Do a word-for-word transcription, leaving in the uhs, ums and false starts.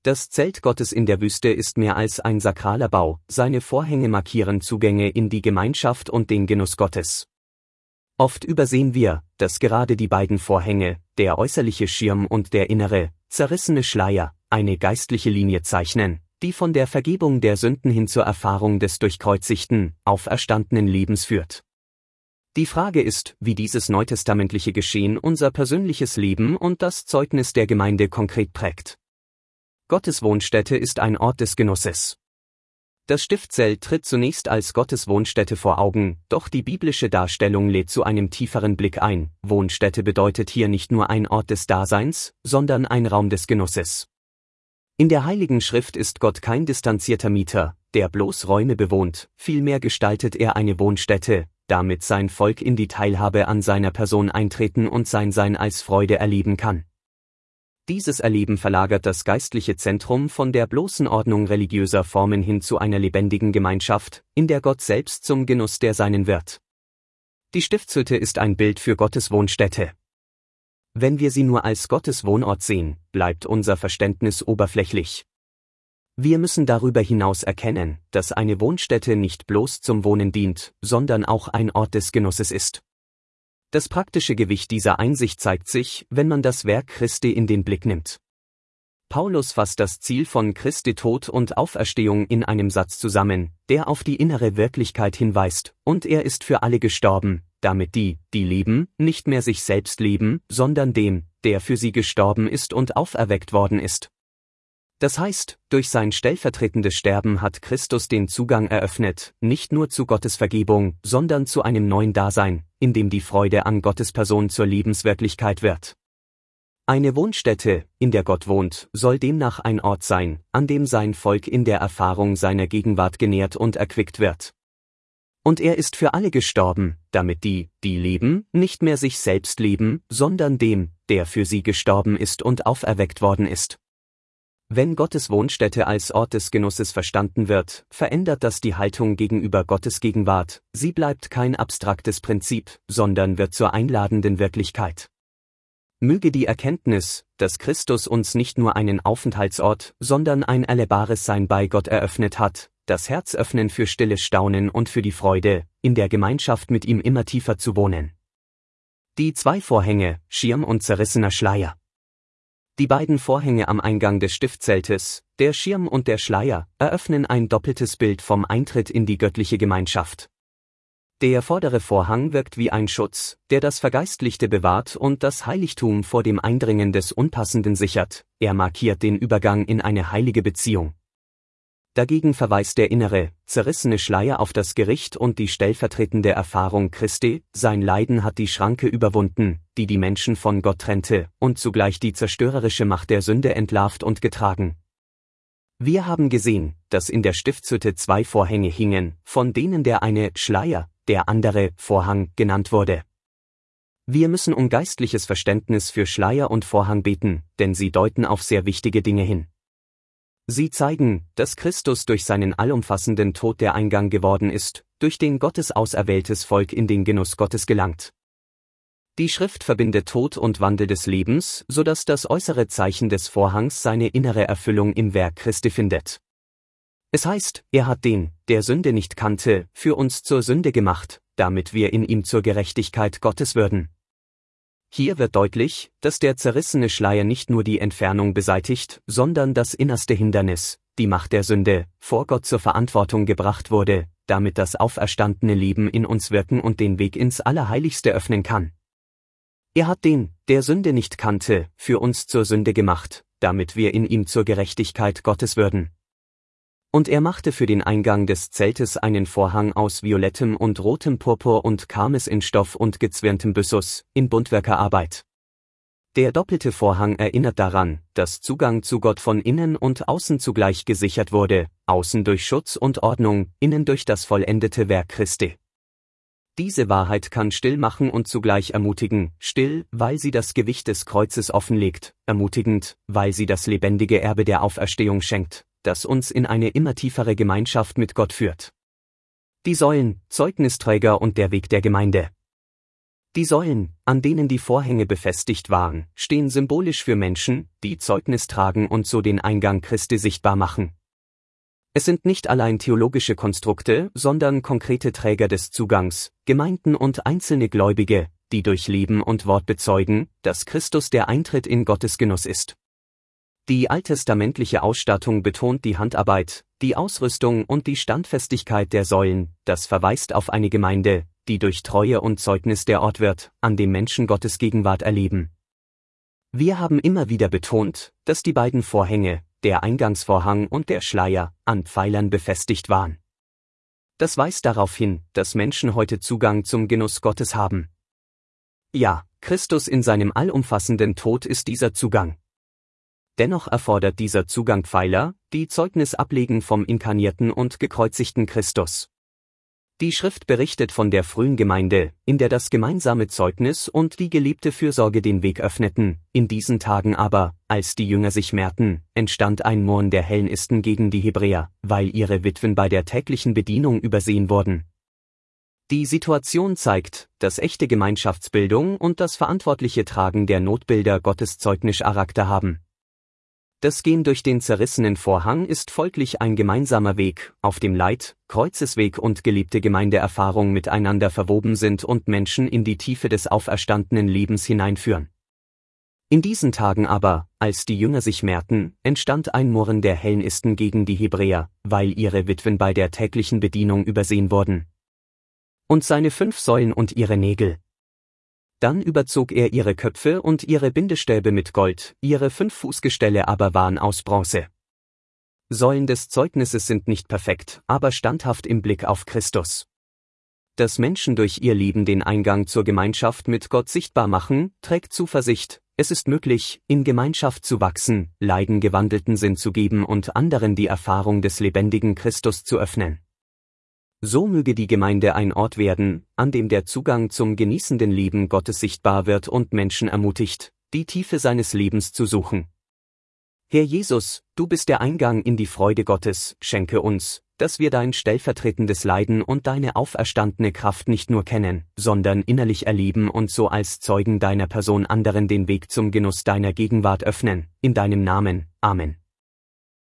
Das Zelt Gottes in der Wüste ist mehr als ein sakraler Bau, seine Vorhänge markieren Zugänge in die Gemeinschaft und den Genuss Gottes. Oft übersehen wir, dass gerade die beiden Vorhänge, der äußerliche Schirm und der innere, zerrissene Schleier, eine geistliche Linie zeichnen, die von der Vergebung der Sünden hin zur Erfahrung des durchkreuzigten, auferstandenen Lebens führt. Die Frage ist, wie dieses neutestamentliche Geschehen unser persönliches Leben und das Zeugnis der Gemeinde konkret prägt. Gottes Wohnstätte ist ein Ort des Genusses. Das Stiftzelt tritt zunächst als Gottes Wohnstätte vor Augen, doch die biblische Darstellung lädt zu einem tieferen Blick ein. Wohnstätte bedeutet hier nicht nur ein Ort des Daseins, sondern ein Raum des Genusses. In der Heiligen Schrift ist Gott kein distanzierter Mieter, der bloß Räume bewohnt, vielmehr gestaltet er eine Wohnstätte, damit sein Volk in die Teilhabe an seiner Person eintreten und sein Sein als Freude erleben kann. Dieses Erleben verlagert das geistliche Zentrum von der bloßen Ordnung religiöser Formen hin zu einer lebendigen Gemeinschaft, in der Gott selbst zum Genuss der Seinen wird. Die Stiftshütte ist ein Bild für Gottes Wohnstätte. Wenn wir sie nur als Gottes Wohnort sehen, bleibt unser Verständnis oberflächlich. Wir müssen darüber hinaus erkennen, dass eine Wohnstätte nicht bloß zum Wohnen dient, sondern auch ein Ort des Genusses ist. Das praktische Gewicht dieser Einsicht zeigt sich, wenn man das Werk Christi in den Blick nimmt. Paulus fasst das Ziel von Christi Tod und Auferstehung in einem Satz zusammen, der auf die innere Wirklichkeit hinweist, und er ist für alle gestorben, damit die, die leben, nicht mehr sich selbst leben, sondern dem, der für sie gestorben ist und auferweckt worden ist. Das heißt, durch sein stellvertretendes Sterben hat Christus den Zugang eröffnet, nicht nur zu Gottes Vergebung, sondern zu einem neuen Dasein, in dem die Freude an Gottes Person zur Lebenswirklichkeit wird. Eine Wohnstätte, in der Gott wohnt, soll demnach ein Ort sein, an dem sein Volk in der Erfahrung seiner Gegenwart genährt und erquickt wird. Und er ist für alle gestorben, damit die, die leben, nicht mehr sich selbst leben, sondern dem, der für sie gestorben ist und auferweckt worden ist. Wenn Gottes Wohnstätte als Ort des Genusses verstanden wird, verändert das die Haltung gegenüber Gottes Gegenwart, sie bleibt kein abstraktes Prinzip, sondern wird zur einladenden Wirklichkeit. Möge die Erkenntnis, dass Christus uns nicht nur einen Aufenthaltsort, sondern ein erlebbares Sein bei Gott eröffnet hat, das Herz öffnen für stilles Staunen und für die Freude, in der Gemeinschaft mit ihm immer tiefer zu wohnen. Die zwei Vorhänge, Schirm und zerrissener Schleier. Die beiden Vorhänge am Eingang des Stiftzeltes, der Schirm und der Schleier, eröffnen ein doppeltes Bild vom Eintritt in die göttliche Gemeinschaft. Der vordere Vorhang wirkt wie ein Schutz, der das Vergeistlichte bewahrt und das Heiligtum vor dem Eindringen des Unpassenden sichert, er markiert den Übergang in eine heilige Beziehung. Dagegen verweist der innere, zerrissene Schleier auf das Gericht und die stellvertretende Erfahrung Christi, sein Leiden hat die Schranke überwunden, die die Menschen von Gott trennte, und zugleich die zerstörerische Macht der Sünde entlarvt und getragen. Wir haben gesehen, dass in der Stiftshütte zwei Vorhänge hingen, von denen der eine Schleier, der andere Vorhang genannt wurde. Wir müssen um geistliches Verständnis für Schleier und Vorhang beten, denn sie deuten auf sehr wichtige Dinge hin. Sie zeigen, dass Christus durch seinen allumfassenden Tod der Eingang geworden ist, durch den Gottes auserwähltes Volk in den Genuss Gottes gelangt. Die Schrift verbindet Tod und Wandel des Lebens, so dass das äußere Zeichen des Vorhangs seine innere Erfüllung im Werk Christi findet. Es heißt, er hat den, der Sünde nicht kannte, für uns zur Sünde gemacht, damit wir in ihm zur Gerechtigkeit Gottes würden. Hier wird deutlich, dass der zerrissene Schleier nicht nur die Entfernung beseitigt, sondern das innerste Hindernis, die Macht der Sünde, vor Gott zur Verantwortung gebracht wurde, damit das auferstandene Leben in uns wirken und den Weg ins Allerheiligste öffnen kann. Er hat den, der Sünde nicht kannte, für uns zur Sünde gemacht, damit wir in ihm zur Gerechtigkeit Gottes würden. Und er machte für den Eingang des Zeltes einen Vorhang aus violettem und rotem Purpur und Karmes in Stoff und gezwirntem Byssus, in Buntwerkerarbeit. Der doppelte Vorhang erinnert daran, dass Zugang zu Gott von innen und außen zugleich gesichert wurde, außen durch Schutz und Ordnung, innen durch das vollendete Werk Christi. Diese Wahrheit kann still machen und zugleich ermutigen, still, weil sie das Gewicht des Kreuzes offenlegt, ermutigend, weil sie das lebendige Erbe der Auferstehung schenkt, das uns in eine immer tiefere Gemeinschaft mit Gott führt. Die Säulen, Zeugnisträger und der Weg der Gemeinde. Die Säulen, an denen die Vorhänge befestigt waren, stehen symbolisch für Menschen, die Zeugnis tragen und so den Eingang Christi sichtbar machen. Es sind nicht allein theologische Konstrukte, sondern konkrete Träger des Zugangs, Gemeinden und einzelne Gläubige, die durch Leben und Wort bezeugen, dass Christus der Eintritt in Gottes Genuss ist. Die alttestamentliche Ausstattung betont die Handarbeit, die Ausrüstung und die Standfestigkeit der Säulen, das verweist auf eine Gemeinde, die durch Treue und Zeugnis der Ort wird, an dem Menschen Gottes Gegenwart erleben. Wir haben immer wieder betont, dass die beiden Vorhänge, der Eingangsvorhang und der Schleier, an Pfeilern befestigt waren. Das weist darauf hin, dass Menschen heute Zugang zum Genuss Gottes haben. Ja, Christus in seinem allumfassenden Tod ist dieser Zugang. Dennoch erfordert dieser Zugang Pfeiler, die Zeugnis ablegen vom inkarnierten und gekreuzigten Christus. Die Schrift berichtet von der frühen Gemeinde, in der das gemeinsame Zeugnis und die gelebte Fürsorge den Weg öffneten. In diesen Tagen aber, als die Jünger sich mehrten, entstand ein Murren der Hellenisten gegen die Hebräer, weil ihre Witwen bei der täglichen Bedienung übersehen wurden. Die Situation zeigt, dass echte Gemeinschaftsbildung und das verantwortliche Tragen der Notbilder Gottes Zeugnischarakter haben. Das Gehen durch den zerrissenen Vorhang ist folglich ein gemeinsamer Weg, auf dem Leid, Kreuzesweg und gelebte Gemeindeerfahrung miteinander verwoben sind und Menschen in die Tiefe des auferstandenen Lebens hineinführen. In diesen Tagen aber, als die Jünger sich mehrten, entstand ein Murren der Hellenisten gegen die Hebräer, weil ihre Witwen bei der täglichen Bedienung übersehen wurden. Und seine fünf Säulen und ihre Nägel. Dann überzog er ihre Köpfe und ihre Bindestäbe mit Gold, ihre fünf Fußgestelle aber waren aus Bronze. Säulen des Zeugnisses sind nicht perfekt, aber standhaft im Blick auf Christus. Dass Menschen durch ihr Leben den Eingang zur Gemeinschaft mit Gott sichtbar machen, trägt Zuversicht, es ist möglich, in Gemeinschaft zu wachsen, leidengewandelten Sinn zu geben und anderen die Erfahrung des lebendigen Christus zu öffnen. So möge die Gemeinde ein Ort werden, an dem der Zugang zum genießenden Leben Gottes sichtbar wird und Menschen ermutigt, die Tiefe seines Lebens zu suchen. Herr Jesus, du bist der Eingang in die Freude Gottes, schenke uns, dass wir dein stellvertretendes Leiden und deine auferstandene Kraft nicht nur kennen, sondern innerlich erleben und so als Zeugen deiner Person anderen den Weg zum Genuss deiner Gegenwart öffnen, in deinem Namen, Amen.